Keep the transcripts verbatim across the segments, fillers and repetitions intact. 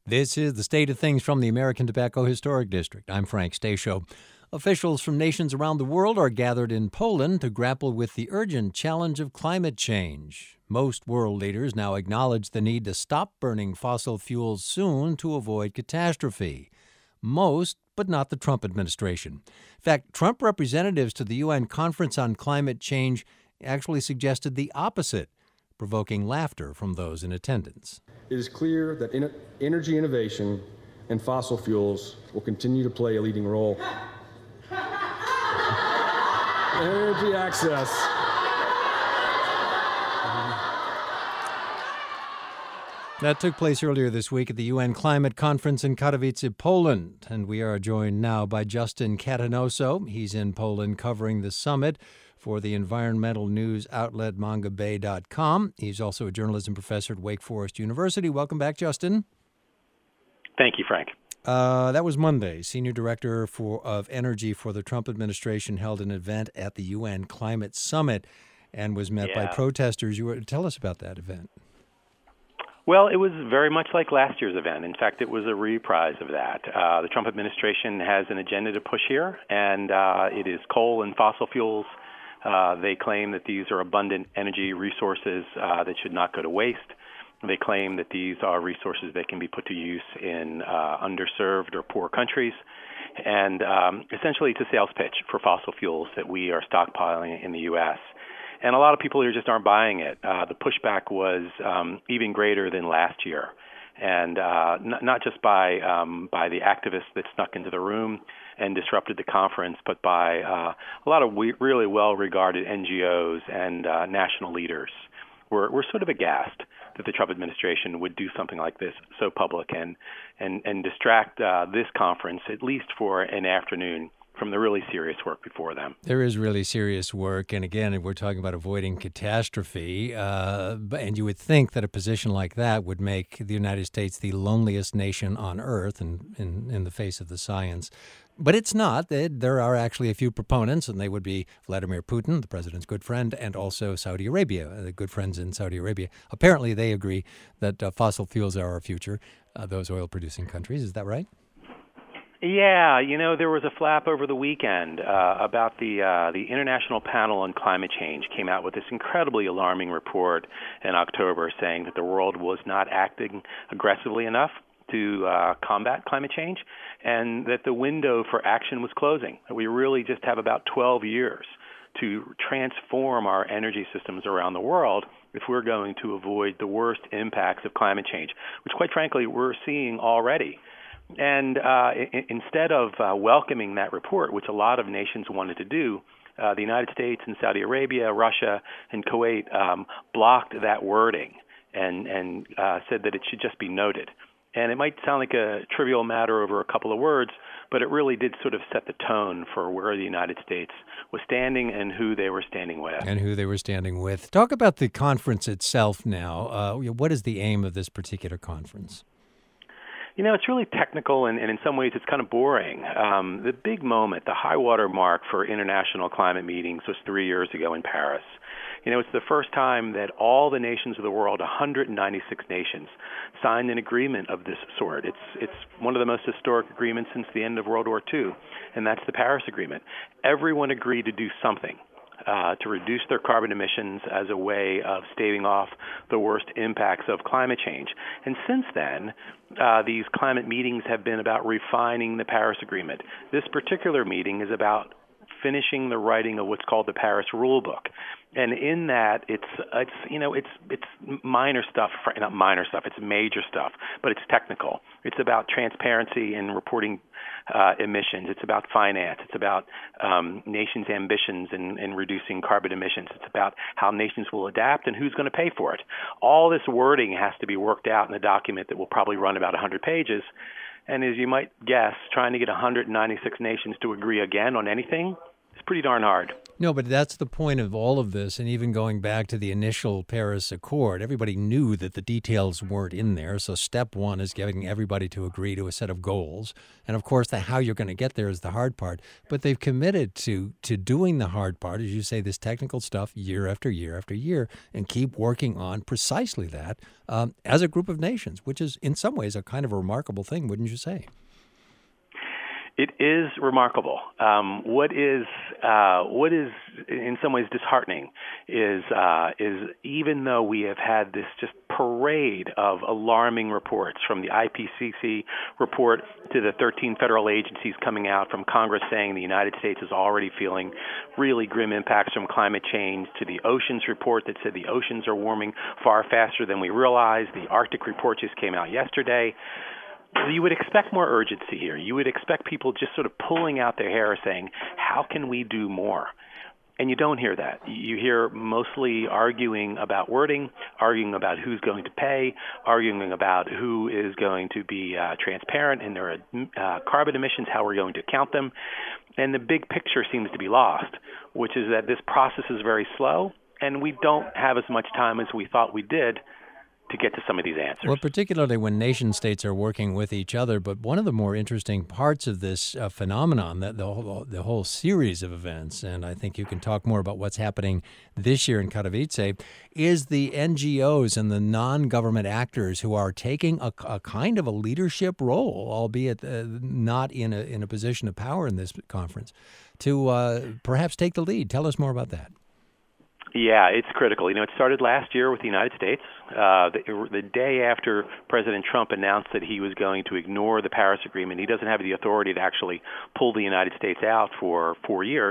This is the State of Things from the American Tobacco Historic District. I'm Frank Stasio. Officials from nations around the world are gathered in Poland to grapple with the urgent challenge of climate change. Most world leaders now acknowledge the need to stop burning fossil fuels soon to avoid catastrophe. Most, but not the Trump administration. In fact, Trump representatives to the U N Conference on Climate Change actually suggested the opposite, provoking laughter from those in attendance. It is clear that in- energy innovation and fossil fuels will continue to play a leading role. Energy access. That took place earlier this week at the U N Climate Conference in Katowice, Poland. And we are joined now by Justin Catanoso. He's in Poland covering the summit for the environmental news outlet manga bay dot com. He's also a journalism professor at Wake Forest University. Welcome back, Justin. Thank you, Frank. Uh, that was Monday. Senior Director for of Energy for the Trump administration held an event at the U N Climate Summit and was met yeah. by protesters. You were, tell us about that event. Well, it was very much like last year's event. In fact, it was a reprise of that. Uh, the Trump administration has an agenda to push here, and uh, it is coal and fossil fuels. Uh, they claim that these are abundant energy resources uh, that should not go to waste. They claim that these are resources that can be put to use in uh, underserved or poor countries. And um, essentially, it's a sales pitch for fossil fuels that we are stockpiling in the U S. And a lot of people here just aren't buying it. Uh, the pushback was um, even greater than last year. And uh, n- not just by um, by the activists that snuck into the room and disrupted the conference, but by uh, a lot of we- really well-regarded N G Os and uh, national leaders. We're, we're sort of aghast that the Trump administration would do something like this so public and and, and distract uh, this conference, at least for an afternoon, from the really serious work before them. There is really serious work. And again, we're talking about avoiding catastrophe. Uh, and you would think that a position like that would make the United States the loneliest nation on earth in, in, in the face of the science. But it's not. There are actually a few proponents, and they would be Vladimir Putin, the president's good friend, and also Saudi Arabia, the good friends in Saudi Arabia. Apparently, they agree that uh, fossil fuels are our future, uh, those oil-producing countries. Is that right? Yeah, you know, there was a flap over the weekend uh, about the uh, the International Panel on Climate Change came out with this incredibly alarming report in October saying that the world was not acting aggressively enough to uh, combat climate change, and that the window for action was closing, that we really just have about twelve years to transform our energy systems around the world if we're going to avoid the worst impacts of climate change, which quite frankly we're seeing already. And uh, I- instead of uh, welcoming that report, which a lot of nations wanted to do, uh, the United States and Saudi Arabia, Russia, and Kuwait um, blocked that wording and, and uh, said that it should just be noted. And it might sound like a trivial matter over a couple of words, but it really did sort of set the tone for where the United States was standing and who they were standing with. And who they were standing with. Talk about the conference itself now. Uh, what is the aim of this particular conference? You know, it's really technical, and, and in some ways it's kind of boring. Um, the big moment, the high water mark for international climate meetings was three years ago in Paris. You know, it's the first time that all the nations of the world, one hundred ninety-six nations, signed an agreement of this sort. It's it's one of the most historic agreements since the end of World War Two, and that's the Paris Agreement. Everyone agreed to do something uh, to reduce their carbon emissions as a way of staving off the worst impacts of climate change. And since then, uh, these climate meetings have been about refining the Paris Agreement. This particular meeting is about finishing the writing of what's called the Paris Rule Book. And in that, it's it's you know it's it's minor stuff, not minor stuff. It's major stuff, but it's technical. It's about transparency in reporting uh, emissions. It's about finance. It's about um, nations' ambitions in, in reducing carbon emissions. It's about how nations will adapt and who's going to pay for it. All this wording has to be worked out in a document that will probably run about one hundred pages. And as you might guess, trying to get one hundred ninety-six nations to agree again on anything is pretty darn hard. No, but that's the point of all of this. And even going back to the initial Paris Accord, everybody knew that the details weren't in there. So step one is getting everybody to agree to a set of goals. And of course, the how you're going to get there is the hard part. But they've committed to to doing the hard part, as you say, this technical stuff year after year after year, and keep working on precisely that um, as a group of nations, which is in some ways a kind of a remarkable thing, wouldn't you say? It is remarkable. Um, what is uh, what is in some ways disheartening is uh, is even though we have had this just parade of alarming reports, from the I P C C report to the thirteen federal agencies coming out, from Congress saying the United States is already feeling really grim impacts from climate change, to the oceans report that said the oceans are warming far faster than we realize. The Arctic report just came out yesterday. You would expect more urgency here. You would expect people just sort of pulling out their hair saying, how can we do more? And you don't hear that. You hear mostly arguing about wording, arguing about who's going to pay, arguing about who is going to be uh, transparent in their uh, carbon emissions, how we're going to count them. And the big picture seems to be lost, which is that this process is very slow, and we don't have as much time as we thought we did to get to some of these answers. Well, particularly when nation states are working with each other. But one of the more interesting parts of this uh, phenomenon, that the whole, the whole series of events, and I think you can talk more about what's happening this year in Katowice, is the N G Os and the non-government actors who are taking a, a kind of a leadership role, albeit uh, not in a, in a position of power in this conference, to uh, perhaps take the lead. Tell us more about that. Yeah, it's critical. You know, it started last year with the United States. Uh, the, the day after President Trump announced that he was going to ignore the Paris Agreement, he doesn't have the authority to actually pull the United States out for four years.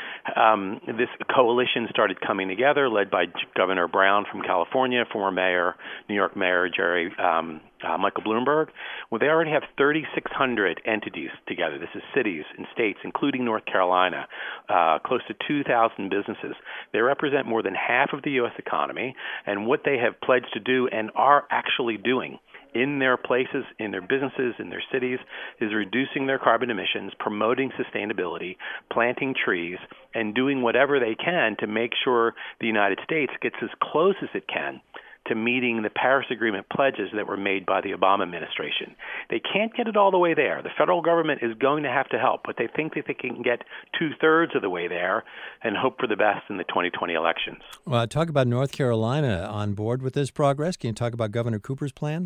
Um, this coalition started coming together, led by Governor Brown from California, former mayor, New York Mayor Jerry um, uh, Michael Bloomberg. Well, they already have thirty-six hundred entities together. This is cities and states, including North Carolina, uh, close to two thousand businesses. They represent more than half of the U S economy, and what they have pledged to do and are actually doing in their places, in their businesses, in their cities, is reducing their carbon emissions, promoting sustainability, planting trees, and doing whatever they can to make sure the United States gets as close as it can to meeting the Paris Agreement pledges that were made by the Obama administration. They can't get it all the way there. The federal government is going to have to help, but they think that they can get two-thirds of the way there and hope for the best in the twenty twenty elections. Well, talk about North Carolina on board with this progress. Can you talk about Governor Cooper's plan?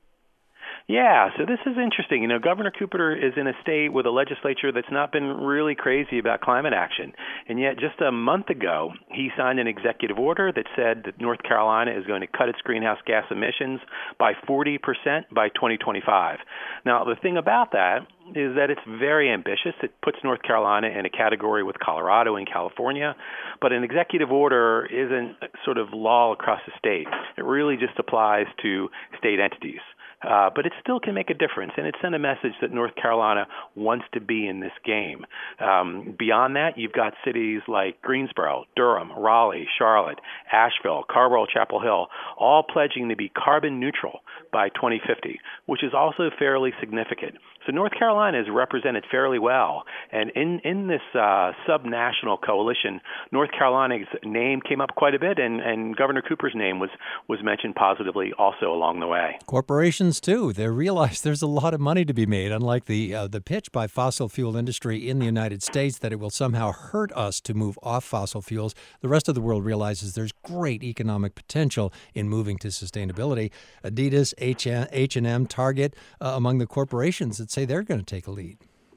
Yeah, so this is interesting. You know, Governor Cooper is in a state with a legislature that's not been really crazy about climate action. And yet just a month ago, he signed an executive order that said that North Carolina is going to cut its greenhouse gas emissions by forty percent by twenty twenty-five. Now, the thing about that is that it's very ambitious. It puts North Carolina in a category with Colorado and California. But an executive order isn't sort of law across the state. It really just applies to state entities. Uh, but it still can make a difference, and it sent a message that North Carolina wants to be in this game. Um, beyond that, you've got cities like Greensboro, Durham, Raleigh, Charlotte, Asheville, Carrboro, Chapel Hill, all pledging to be carbon neutral by twenty fifty, which is also fairly significant. So North Carolina is represented fairly well, and in, in this uh, sub-national coalition, North Carolina's name came up quite a bit, and, and Governor Cooper's name was, was mentioned positively also along the way. Corporations, too. They realize there's a lot of money to be made, unlike the uh, the pitch by fossil fuel industry in the United States that it will somehow hurt us to move off fossil fuels. The rest of the world realizes there's great economic potential in moving to sustainability. Adidas, H and M, Target, uh, among the corporations that say they're going to take a lead.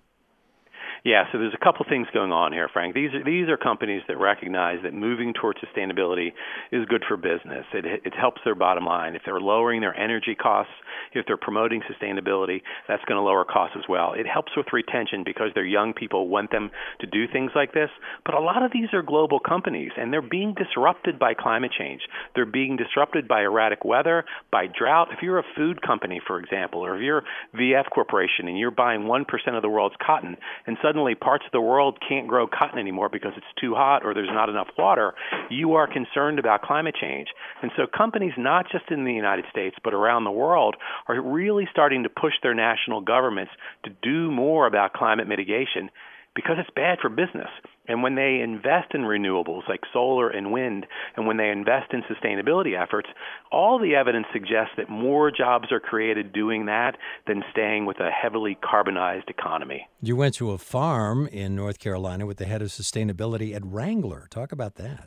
Yeah, so there's a couple things going on here, Frank. These are these are companies that recognize that moving towards sustainability is good for business. It it helps their bottom line. If they're lowering their energy costs, if they're promoting sustainability, that's going to lower costs as well. It helps with retention because their young people want them to do things like this. But a lot of these are global companies, and they're being disrupted by climate change. They're being disrupted by erratic weather, by drought. If you're a food company, for example, or if you're V F Corporation and you're buying one percent of the world's cotton, and suddenly Suddenly, parts of the world can't grow cotton anymore because it's too hot or there's not enough water, you are concerned about climate change. And so companies, not just in the United States, but around the world, are really starting to push their national governments to do more about climate mitigation. because it's bad for business. And when they invest in renewables like solar and wind, and when they invest in sustainability efforts, all the evidence suggests that more jobs are created doing that than staying with a heavily carbonized economy. You went to a farm in North Carolina with the head of sustainability at Wrangler. Talk about that.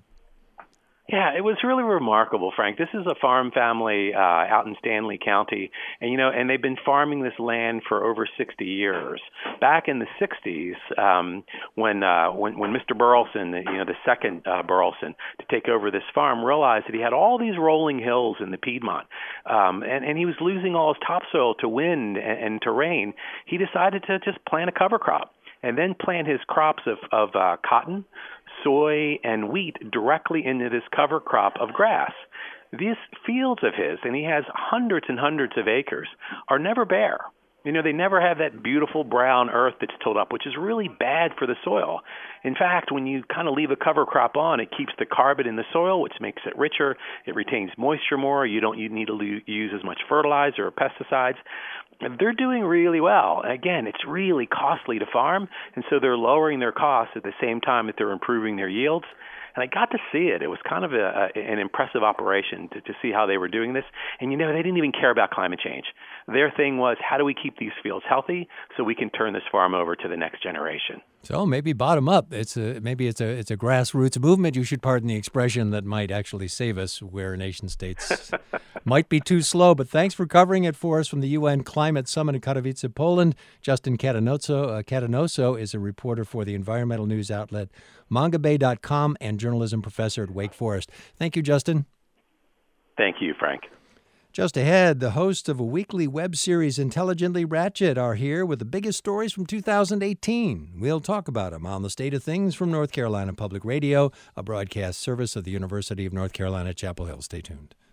Yeah, it was really remarkable, Frank. This is a farm family uh, out in Stanley County, and you know, and they've been farming this land for over sixty years. Back in the sixties, um, when uh, when when Mister Burleson, you know, the second uh, Burleson to take over this farm, realized that he had all these rolling hills in the Piedmont, um, and and he was losing all his topsoil to wind and, and to rain. He decided to just plant a cover crop, and then plant his crops of of uh, cotton, soy, and wheat directly into this cover crop of grass. These fields of his, and he has hundreds and hundreds of acres, are never bare. You know, they never have that beautiful brown earth that's tilled up, which is really bad for the soil. In fact, when you kind of leave a cover crop on, it keeps the carbon in the soil, which makes it richer. It retains moisture more. You don't you need to use as much fertilizer or pesticides. They're doing really well. Again, it's really costly to farm, and so they're lowering their costs at the same time that they're improving their yields. And I got to see it. It was kind of a, a, an impressive operation to, to see how they were doing this. And, you know, they didn't even care about climate change. Their thing was, how do we keep these fields healthy so we can turn this farm over to the next generation? So maybe bottom up. It's a maybe it's a it's a grassroots movement. You should pardon the expression that might actually save us where nation states might be too slow. But thanks for covering it for us from the U N Climate Summit in Katowice, Poland. Justin Catanoso, uh, Catanoso is a reporter for the environmental news outlet manga bay dot com and journalism professor at Wake Forest. Thank you, Justin. Thank you, Frank. Just ahead, the hosts of a weekly web series, Intelligently Ratchet, are here with the biggest stories from two thousand eighteen. We'll talk about them on The State of Things from North Carolina Public Radio, a broadcast service of the University of North Carolina, Chapel Hill. Stay tuned.